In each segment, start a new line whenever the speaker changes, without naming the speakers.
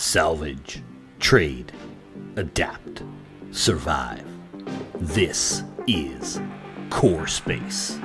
Salvage, trade, adapt, survive. This is Core Space.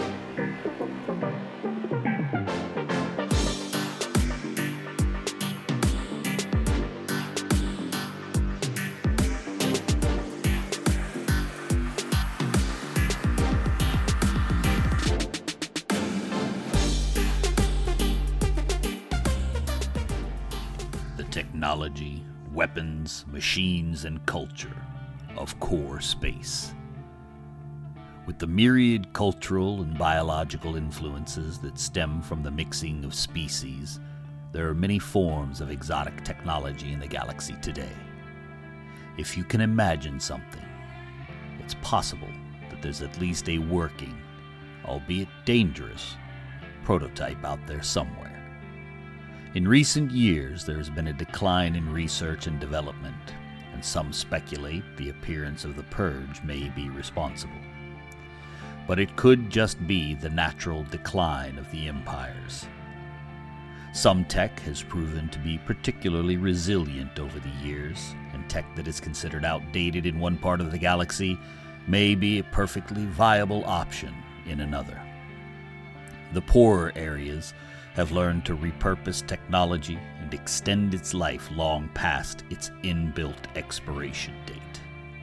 Technology, weapons, machines, and culture of Core Space. With the myriad cultural and biological influences that stem from the mixing of species, there are many forms of exotic technology in the galaxy today. If you can imagine something, it's possible that there's at least a working, albeit dangerous, prototype out there somewhere. In recent years, there has been a decline in research and development, and some speculate the appearance of the Purge may be responsible. But it could just be the natural decline of the empires. Some tech has proven to be particularly resilient over the years, and tech that is considered outdated in one part of the galaxy may be a perfectly viable option in another. The poorer areas have learned to repurpose technology and extend its life long past its inbuilt expiration date.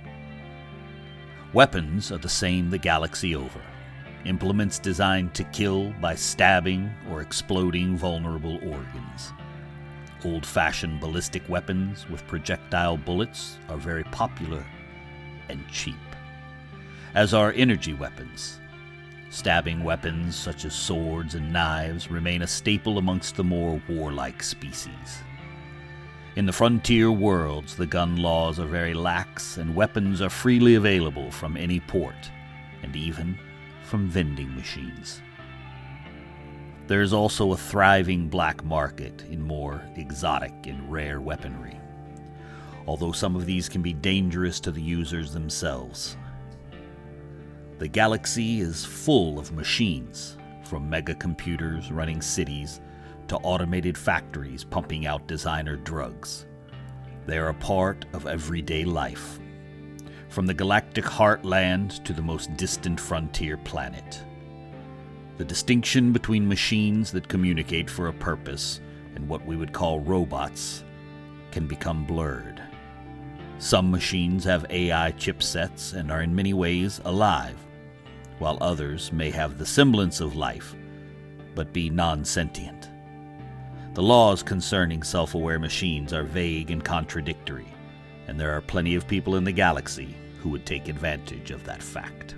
Weapons are the same the galaxy over. Implements designed to kill by stabbing or exploding vulnerable organs. Old-fashioned ballistic weapons with projectile bullets are very popular and cheap, as are energy weapons. Stabbing weapons such as swords and knives remain a staple amongst the more warlike species. In the frontier worlds, the gun laws are very lax and weapons are freely available from any port, and even from vending machines. There is also a thriving black market in more exotic and rare weaponry, although some of these can be dangerous to the users themselves. The galaxy is full of machines, from mega-computers running cities to automated factories pumping out designer drugs. They are a part of everyday life, from the galactic heartland to the most distant frontier planet. The distinction between machines that communicate for a purpose and what we would call robots can become blurred. Some machines have AI chipsets and are in many ways alive, while others may have the semblance of life, but be non-sentient. The laws concerning self-aware machines are vague and contradictory, and there are plenty of people in the galaxy who would take advantage of that fact.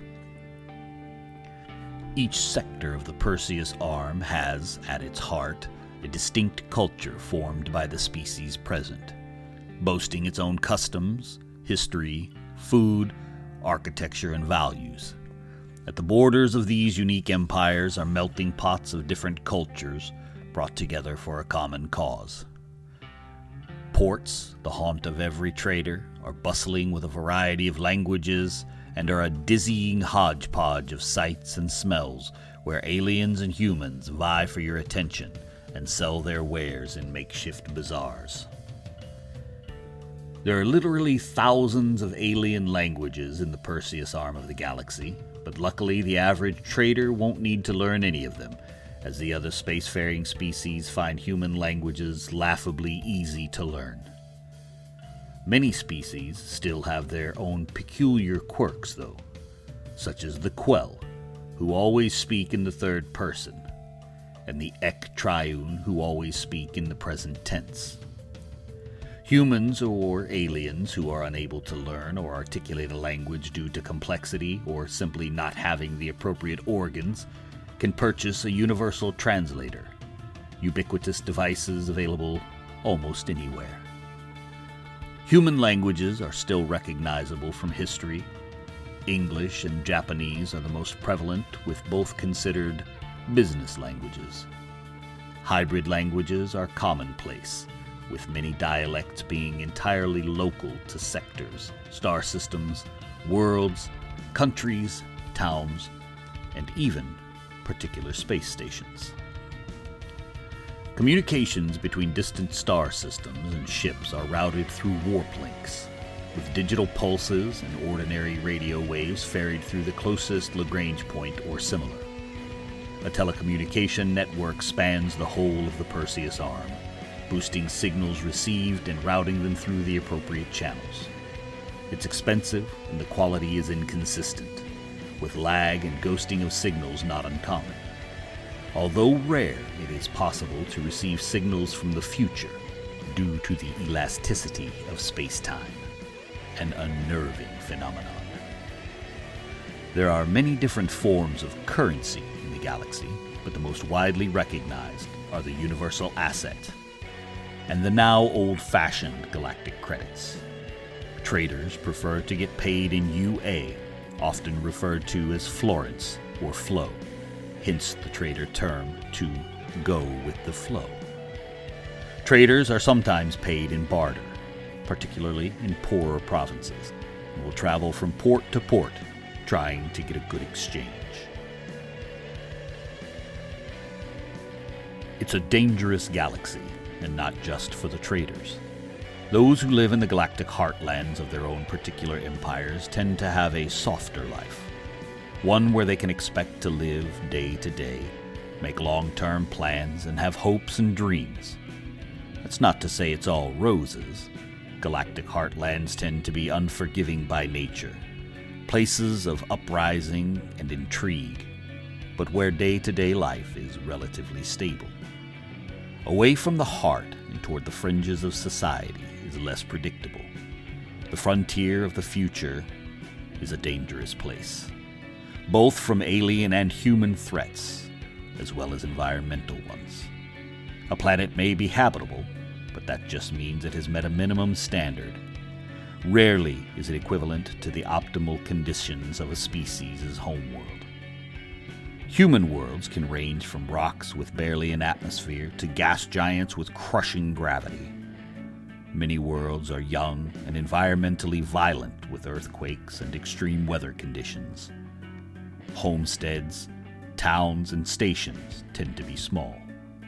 Each sector of the Perseus Arm has, at its heart, a distinct culture formed by the species present, boasting its own customs, history, food, architecture, and values. At the borders of these unique empires are melting pots of different cultures brought together for a common cause. Ports, the haunt of every trader, are bustling with a variety of languages and are a dizzying hodgepodge of sights and smells where aliens and humans vie for your attention and sell their wares in makeshift bazaars. There are literally thousands of alien languages in the Perseus Arm of the galaxy, but luckily the average trader won't need to learn any of them, as the other spacefaring species find human languages laughably easy to learn. Many species still have their own peculiar quirks, though, such as the Quell, who always speak in the third person, and the Ek-Triune, who always speak in the present tense. Humans or aliens who are unable to learn or articulate a language due to complexity or simply not having the appropriate organs can purchase a universal translator, ubiquitous devices available almost anywhere. Human languages are still recognizable from history. English and Japanese are the most prevalent, with both considered business languages. Hybrid languages are commonplace, with many dialects being entirely local to sectors, star systems, worlds, countries, towns, and even particular space stations. Communications between distant star systems and ships are routed through warp links, with digital pulses and ordinary radio waves ferried through the closest Lagrange point or similar. A telecommunication network spans the whole of the Perseus arm, boosting signals received and routing them through the appropriate channels. It's expensive and the quality is inconsistent, with lag and ghosting of signals not uncommon. Although rare, it is possible to receive signals from the future due to the elasticity of space-time, an unnerving phenomenon. There are many different forms of currency in the galaxy, but the most widely recognized are the universal asset and the now old-fashioned galactic credits. Traders prefer to get paid in UA, often referred to as florence or flow, hence the trader term to go with the flow. Traders are sometimes paid in barter, particularly in poorer provinces, and will travel from port to port trying to get a good exchange. It's a dangerous galaxy, and not just for the traders. Those who live in the galactic heartlands of their own particular empires tend to have a softer life, one where they can expect to live day to day, make long-term plans, and have hopes and dreams. That's not to say it's all roses. Galactic heartlands tend to be unforgiving by nature, places of uprising and intrigue, but where day-to-day life is relatively stable. Away from the heart and toward the fringes of society is less predictable. The frontier of the future is a dangerous place, both from alien and human threats, as well as environmental ones. A planet may be habitable, but that just means it has met a minimum standard. Rarely is it equivalent to the optimal conditions of a species' homeworld. Human worlds can range from rocks with barely an atmosphere to gas giants with crushing gravity. Many worlds are young and environmentally violent with earthquakes and extreme weather conditions. Homesteads, towns, and stations tend to be small,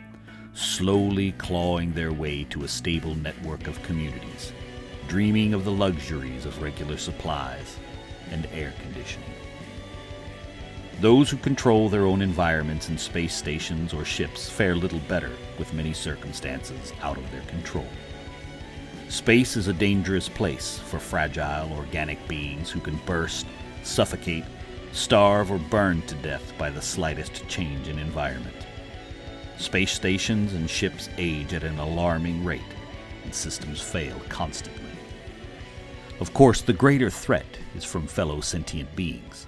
slowly clawing their way to a stable network of communities, dreaming of the luxuries of regular supplies and air conditioning. Those who control their own environments in space stations or ships fare little better, with many circumstances out of their control. Space is a dangerous place for fragile organic beings who can burst, suffocate, starve, or burn to death by the slightest change in environment. Space stations and ships age at an alarming rate, and systems fail constantly. Of course, the greater threat is from fellow sentient beings.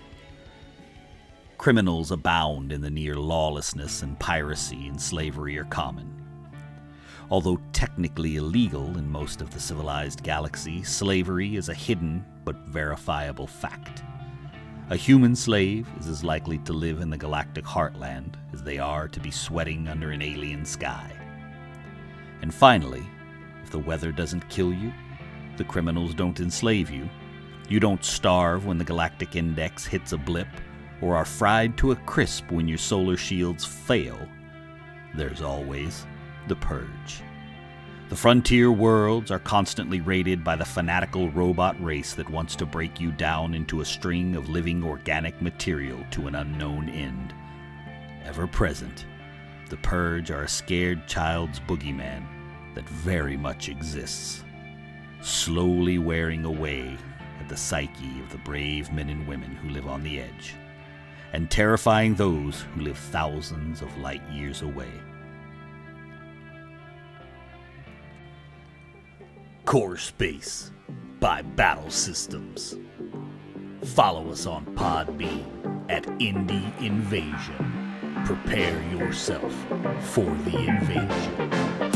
Criminals abound in the near lawlessness, and piracy and slavery are common. Although technically illegal in most of the civilized galaxy, slavery is a hidden but verifiable fact. A human slave is as likely to live in the galactic heartland as they are to be sweating under an alien sky. And finally, if the weather doesn't kill you, the criminals don't enslave you, you don't starve when the galactic index hits a blip, or are fried to a crisp when your solar shields fail, there's always the Purge. The frontier worlds are constantly raided by the fanatical robot race that wants to break you down into a string of living organic material to an unknown end. Ever present, the Purge are a scared child's boogeyman that very much exists, slowly wearing away at the psyche of the brave men and women who live on the edge, and terrifying those who live thousands of light years away. Core Space by Battle Systems. Follow us on Podbean at Indie Invasion. Prepare yourself for the invasion.